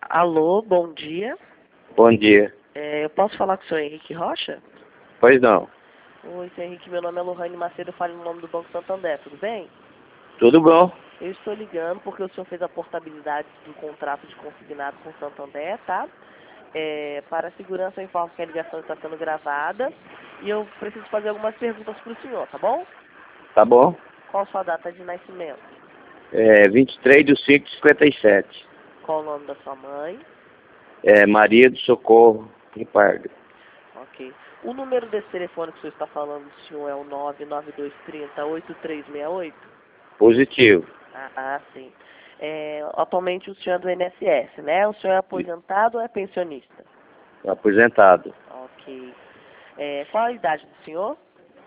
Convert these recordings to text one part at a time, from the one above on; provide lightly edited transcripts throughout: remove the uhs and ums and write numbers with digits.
Alô, bom dia. Bom dia. Eu posso falar com o senhor Henrique Rocha? Pois não. Oi, senhor Henrique, meu nome é Lohane Macedo, eu falo no nome do Banco Santander, tudo bem? Tudo bom? Eu estou ligando porque o senhor fez a portabilidade do contrato de consignado com o Santander, tá? Para a segurança, eu informo que a ligação está sendo gravada e eu preciso fazer algumas perguntas para o senhor, tá bom? Tá bom? Qual a sua data de nascimento? 23/5/57. Qual o nome da sua mãe? Maria do Socorro Ripardo. Ok. O número desse telefone que o senhor está falando, senhor, é o 99230-8368? Positivo. Ah, sim. Atualmente o senhor é do INSS, né? O senhor é aposentado ou é pensionista? Aposentado. Ok. Qual a idade do senhor?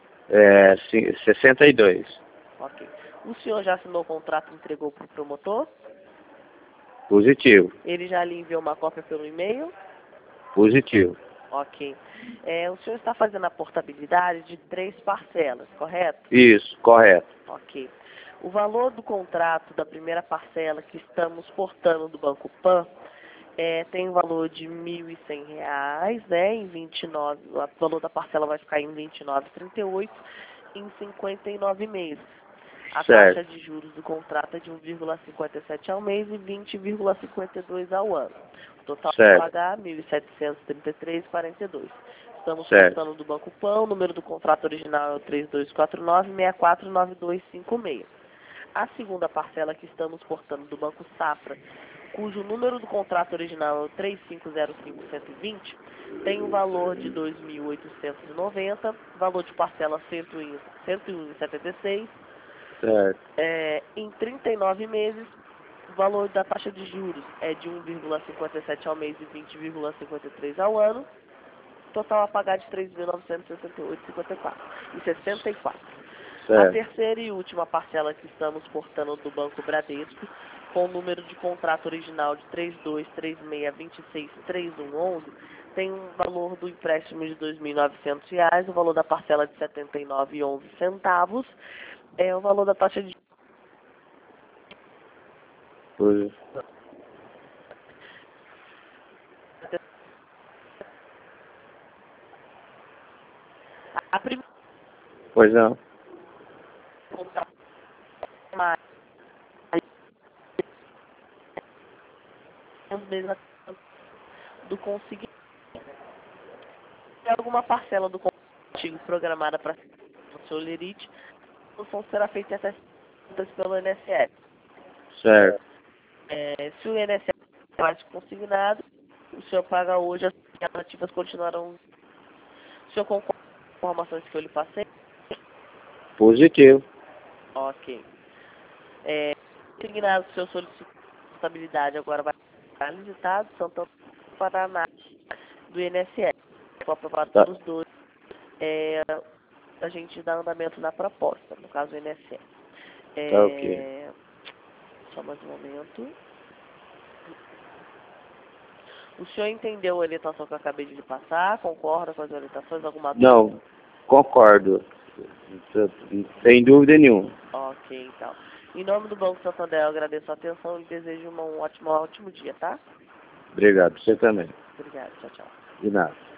62. Ok. O senhor já assinou o contrato e entregou para o promotor? Positivo. Ele já lhe enviou uma cópia pelo e-mail? Positivo. Ok. O senhor está fazendo a portabilidade de 3 parcelas, correto? Isso, correto. Ok. O valor do contrato da primeira parcela que estamos portando do Banco Pan tem um valor de R$ 1.100, né? Em 29, o valor da parcela vai ficar em 29,38 em 59 meses. A Certo. taxa de juros do contrato é de 1,57 ao mês e 20,52 ao ano. O total Certo. a pagar R$ 1.733,42. Estamos Certo. portando do Banco Pan, o número do contrato original é o 3249-649256. A segunda parcela que estamos portando do Banco Safra, cujo número do contrato original é o 3505-120, tem um valor de R$ 2.890, valor de parcela R$ 101,76, Certo. em 39 meses, o valor da taxa de juros é de 1,57 ao mês e 20,53 ao ano, total a pagar de R$ 3.968,64. A Certo. terceira e última parcela que estamos portando do Banco Bradesco, com o número de contrato original de 3236263111, tem um valor do empréstimo de R$ 2.900, o valor da parcela de R$ 79,11, o valor da taxa de Pois, a primeira pois não. do consignado. Tem alguma parcela do contigo programada para o seu lerite, a solução será feita até pelo INSS. Certo. Se o INSS faz consignado, o senhor paga hoje, as alternativas continuarão. O senhor concorda com as informações que eu lhe passei? Positivo. Ok. Consignado, o senhor solicitou estabilidade, agora vai ficar licitado, Santana do Paraná, do INSS. Foi aprovado Tá. pelos dois. A gente dá andamento na proposta, no caso do INSS. Tá ok. Só mais um momento. O senhor entendeu a orientação que eu acabei de lhe passar? Concorda com as orientações? Alguma dúvida? Não, concordo. Sem dúvida nenhuma. Ok, então. Em nome do Banco Santander, eu agradeço a atenção e desejo um ótimo dia, tá? Obrigado. Você também. Obrigado, tchau, tchau. De nada.